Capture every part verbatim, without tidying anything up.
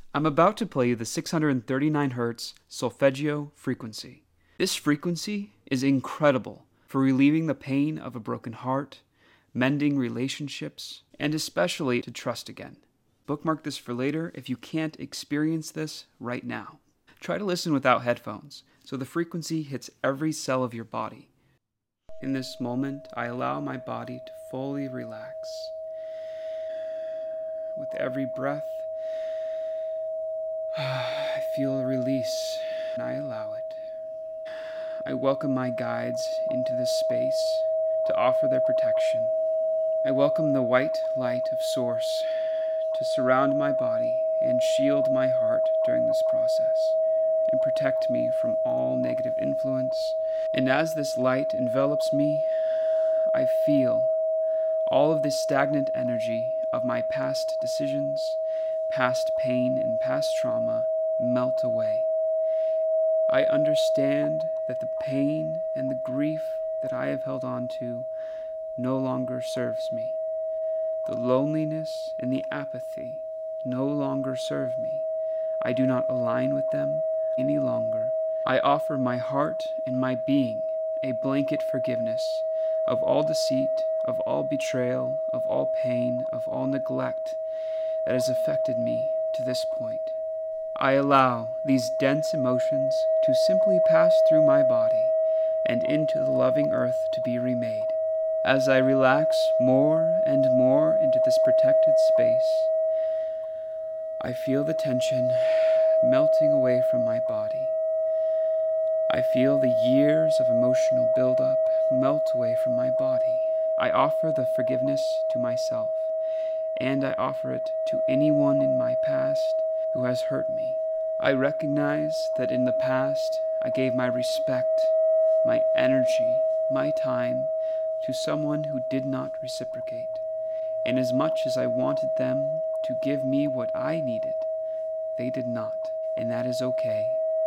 I'm about to play you the six hundred thirty-nine hertz solfeggio frequency. This frequency is incredible for relieving the pain of a broken heart, mending relationships, and especially to trust again. Bookmark this for later if you can't experience this right now. Try to listen without headphones, so the frequency hits every cell of your body. In this moment, I allow my body to fully relax. With every breath, I feel a release, and I allow it. I welcome my guides into this space to offer their protection. I welcome the white light of Source to surround my body and shield my heart during this process and protect me from all negative influence. And as this light envelops me, I feel all of this stagnant energy of my past decisions, past pain, and past trauma melt away. I understand that the pain and the grief that I have held on to no longer serves me. The loneliness and the apathy no longer serve me. I do not align with them any longer. I offer my heart and my being a blanket forgiveness of all deceit, of all betrayal, of all pain, of all neglect that has affected me to this point. I allow these dense emotions to simply pass through my body and into the loving earth to be remade. As I relax more and more into this protected space, I feel the tension melting away from my body. I feel the years of emotional buildup melt away from my body. I offer the forgiveness to myself, and I offer it to anyone in my past who has hurt me. I recognize that in the past I gave my respect, my energy, my time to someone who did not reciprocate. And as much as I wanted them to give me what I needed, they did not, and that is okay.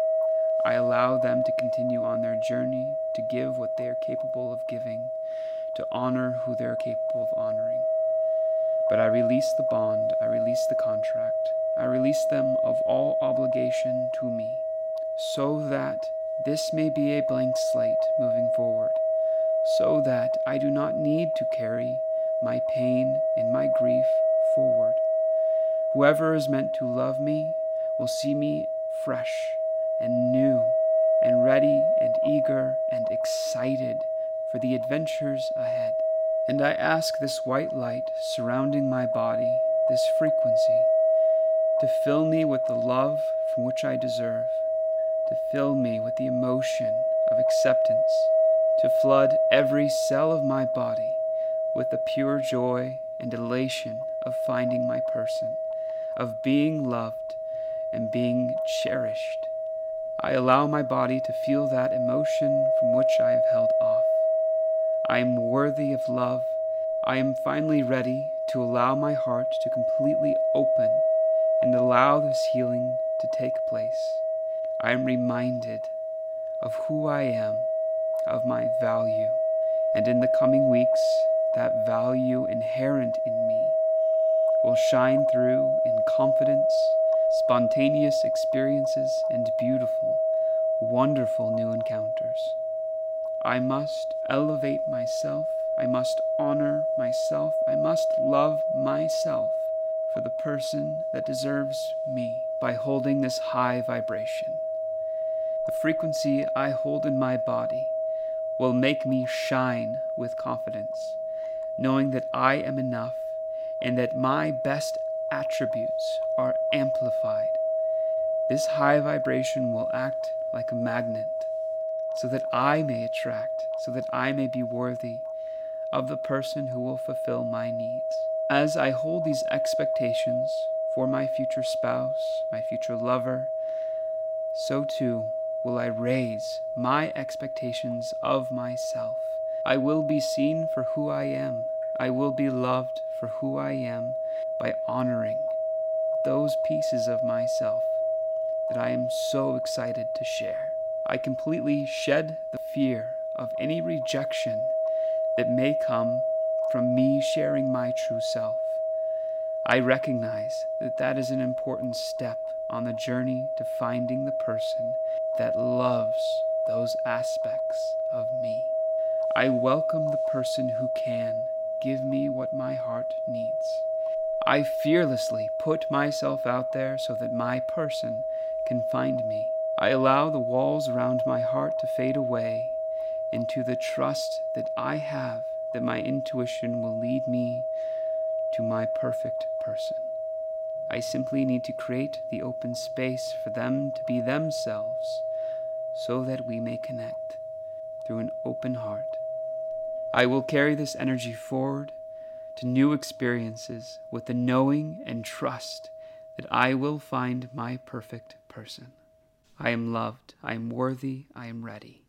I allow them to continue on their journey to give what they are capable of giving, to honor who they are capable of honoring. But I release the bond, I release the contract, I release them of all obligation to me, so that this may be a blank slate moving forward, so that I do not need to carry my pain and my grief forward. Whoever is meant to love me will see me fresh and new and ready and eager and excited for the adventures ahead. And I ask this white light surrounding my body, this frequency, to fill me with the love from which I deserve, to fill me with the emotion of acceptance, to flood every cell of my body with the pure joy and elation of finding my person, of being loved and being cherished. I allow my body to feel that emotion from which I have held off. I am worthy of love. I am finally ready to allow my heart to completely open and allow this healing to take place. I am reminded of who I am, of my value, and in the coming weeks, that value inherent in me will shine through in confidence, spontaneous experiences, and beautiful, wonderful new encounters. I must elevate myself. I must honor myself. I must love myself for the person that deserves me by holding this high vibration. The frequency I hold in my body will make me shine with confidence, knowing that I am enough and that my best attributes are amplified. This high vibration will act like a magnet so that I may attract, so that I may be worthy of the person who will fulfill my needs. As I hold these expectations for my future spouse, my future lover, so too will I raise my expectations of myself. I will be seen for who I am. I will be loved for who I am by honoring those pieces of myself that I am so excited to share. I completely shed the fear of any rejection that may come from me sharing my true self. I recognize that that is an important step on the journey to finding the person that loves those aspects of me. I welcome the person who can give me what my heart needs. I fearlessly put myself out there so that my person can find me. I allow the walls around my heart to fade away into the trust that I have that my intuition will lead me to my perfect person. I simply need to create the open space for them to be themselves so that we may connect through an open heart. I will carry this energy forward to new experiences with the knowing and trust that I will find my perfect person. I am loved, I am worthy, I am ready.